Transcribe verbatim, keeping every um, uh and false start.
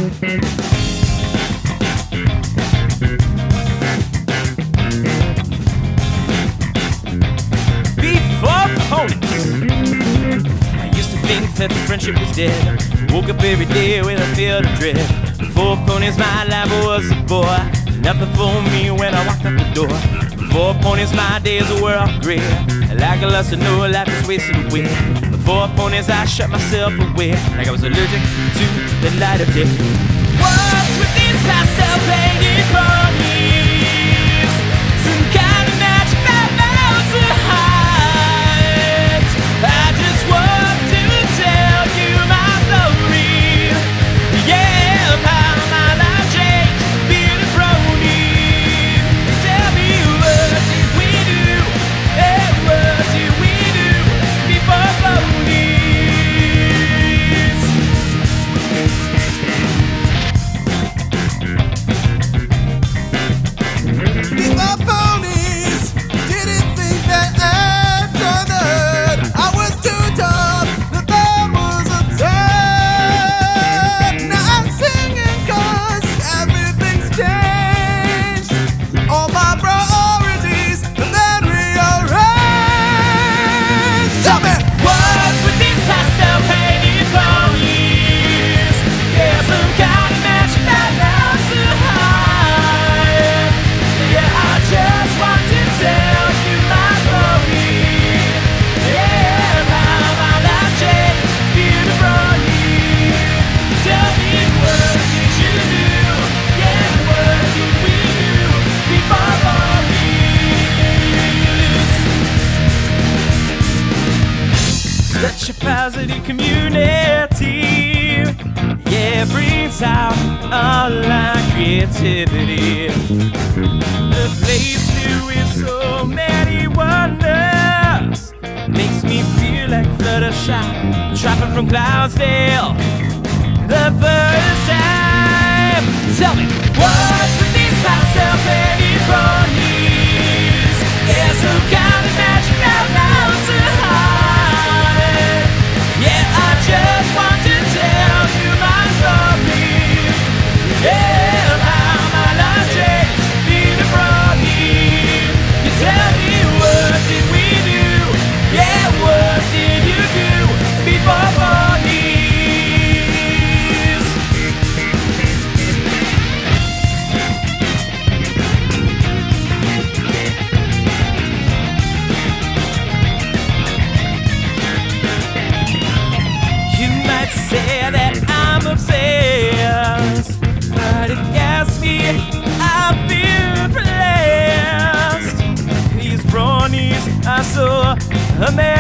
Before ponies, I used to think that friendship was dead. Woke up every day with a feel of dread. Before ponies, my life was a bore. Nothing for me when I walked out the door. Before ponies, my days were all gray. Like a lust to know life is wasted away. Before ponies, I shut myself away, like I was allergic to the light of day. What's with these pastel painted ponies? Some kind of magic that melts the heart. I just want to tell you my story. Yeah, of how my life changed being a brony. Tell me, what did we do? Hey, what did we do before ponies? Before ponies, didn't think that after that I was too tough, that there was a time. Now I'm singing 'cause everything's changed. All my priorities have been rearranged. Tell me, What's with these pastel painted ponies? Yeah, some kind of magic that melts the heart. Yeah, I just want to tell you my story. Yeah, how my life changed being a brony. Tell me, what did you do? Yeah, what did we do before ponies? Such a positive community, yeah, brings out all our creativity. A place filled with so many wonders makes me feel like Fluttershy, dropping from Cloudsdale the first time. Tell me, what's with these pastel painted ponies? Yeah, some kind of magic that melts the heart. Yeah, I just want to tell you my story. Yeah, how my life changed being a brony. You tell me, what did we do? Yeah, what did you do before ponies? You might say that I'm obsessed, but if you ask me, I feel blessed. These bronies are so amazing.